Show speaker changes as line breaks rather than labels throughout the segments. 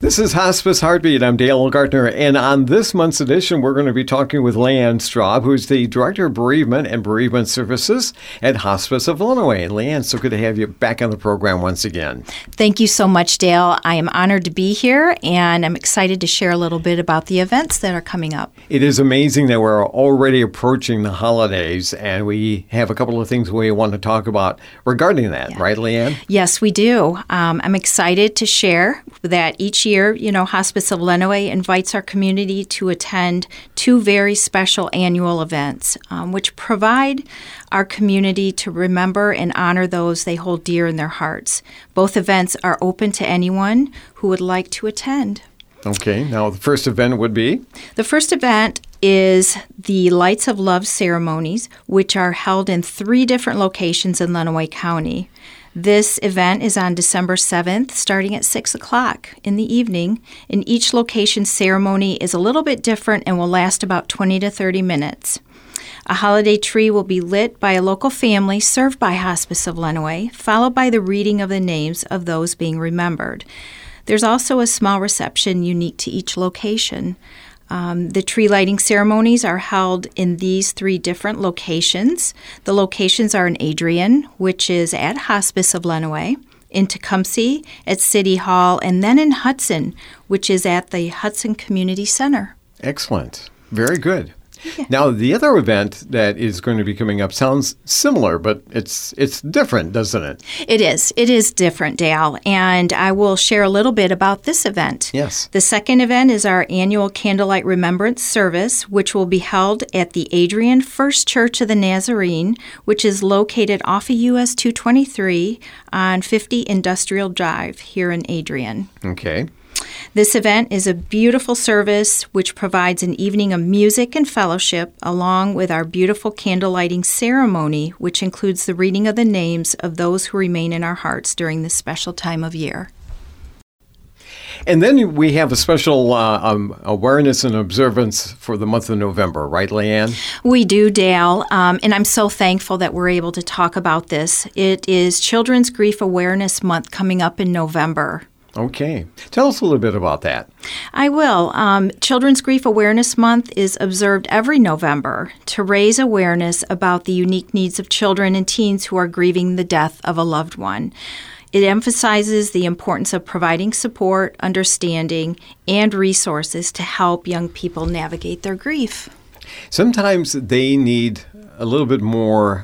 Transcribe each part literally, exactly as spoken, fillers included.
This is Hospice Heartbeat. I'm Dale Gardner, and on this month's edition, we're going to be talking with Leanne Straub, who's the Director of Bereavement and Bereavement Services at Hospice of Illinois. And Leanne, so good to have you back on the program once again.
Thank you so much, Dale. I am honored to be here, and I'm excited to share a little bit about the events that are coming up.
It is amazing that we're already approaching the holidays, and we have a couple of things we want to talk about regarding that, yeah. right, Leanne?
Yes, we do. Um, I'm excited to share that each year, you know, Hospice of Illinois invites our community to attend two very special annual events, um, which provide our community to remember and honor those they hold dear in their hearts. Both events are open to anyone who would like to attend.
Okay. Now, the first event would be?
The first event is the Lights of Love ceremonies, which are held in three different locations in Lenawee County. This event is on December seventh, starting at six o'clock in the evening. In each location's ceremony is a little bit different and will last about twenty to thirty minutes. A holiday tree will be lit by a local family served by Hospice of Lenawee, followed by the reading of the names of those being remembered. There's also a small reception unique to each location. Um, the tree lighting ceremonies are held in these three different locations. The locations are in Adrian, which is at Hospice of Lenawee, in Tecumseh at City Hall, and then in Hudson, which is at the Hudson Community Center.
Excellent. Very good.
Yeah.
Now, the other event that is going to be coming up sounds similar, but it's it's different, doesn't it?
It is. It is different, Dale, and I will share a little bit about this event.
Yes.
The second event is our annual Candlelight Remembrance Service, which will be held at the Adrian First Church of the Nazarene, which is located off of U S two twenty-three on fifty Industrial Drive here in Adrian.
Okay.
This event is a beautiful service which provides an evening of music and fellowship along with our beautiful candle lighting ceremony, which includes the reading of the names of those who remain in our hearts during this special time of year.
And then we have a special uh, um, awareness and observance for the month of November, right, Leanne?
We do, Dale, um, and I'm so thankful that we're able to talk about this. It is Children's Grief Awareness Month coming up in November.
Okay. Tell us a little bit about that.
I will. Um, Children's Grief Awareness Month is observed every November to raise awareness about the unique needs of children and teens who are grieving the death of a loved one. It emphasizes the importance of providing support, understanding, and resources to help young people navigate their grief.
Sometimes they need a little bit more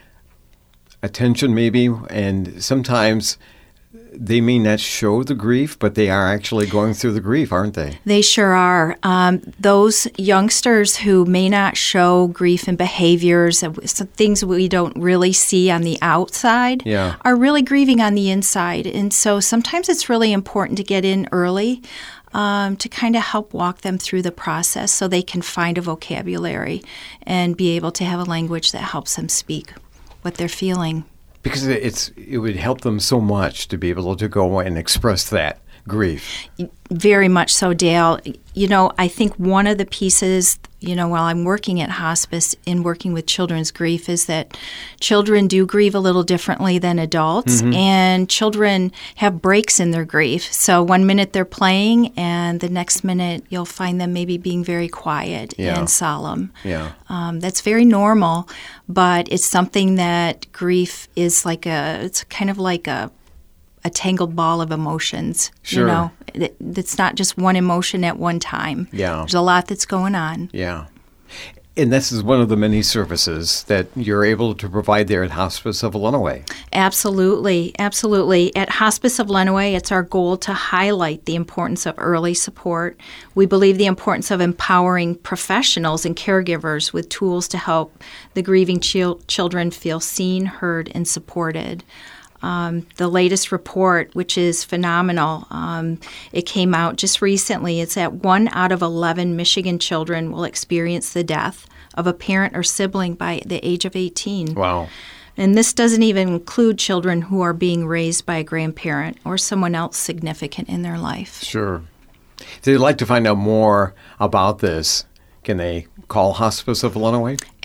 attention, maybe, and sometimes they may not show the grief, but they are actually going through the grief, aren't they?
They sure are. Um, those youngsters who may not show grief and behaviors, some things we don't really see on the outside,
yeah.
are really grieving on the inside. And so sometimes it's really important to get in early um, to kind of help walk them through the process so they can find a vocabulary and be able to have a language that helps them speak what they're feeling.
Because it's it would help them so much to be able to go and express that grief.
Very much so, Dale. You know, I think one of the pieces, you know, while I'm working at hospice in working with children's grief is that children do grieve a little differently than adults, mm-hmm. and children have breaks in their grief. So one minute they're playing, and the next minute you'll find them maybe being very quiet
yeah.
and solemn.
Yeah,
um, that's very normal, but it's something that grief is like a, it's kind of like a a tangled ball of emotions.
Sure.
You know, it, it's not just one emotion at one time.
Yeah.
There's a lot that's going on.
Yeah. And this is one of the many services that you're able to provide there at Hospice of Lenawee.
Absolutely. Absolutely. At Hospice of Lenawee, it's our goal to highlight the importance of early support. We believe the importance of empowering professionals and caregivers with tools to help the grieving chil- children feel seen, heard, and supported. Um, the latest report, which is phenomenal, um, it came out just recently. It's that one out of eleven Michigan children will experience the death of a parent or sibling by the age of eighteen.
Wow.
And this doesn't even include children who are being raised by a grandparent or someone else significant in their life.
Sure. If they'd like to find out more about this, can they call Hospice of Lenawee?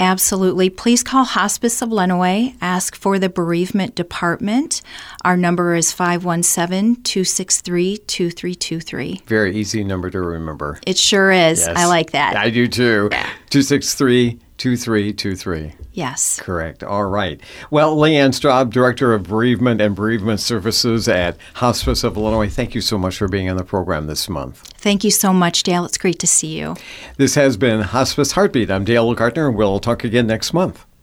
Absolutely. Please call Hospice of Lenawee. Ask for the bereavement department. Our number is five one seven, two six three, two three two three.
Very easy number to remember.
It sure is.
Yes.
I like that.
I do too. two six three, two three two three.
Yes.
Correct. All right. Well, Leanne Straub, Director of Bereavement and Bereavement Services at Hospice of Lenawee, thank you so much for being on the program this month.
Thank you so much, Dale. It's great to see you.
This has been Hospice Heartbeat. I'm Dale Gartner, and we'll talk again next month.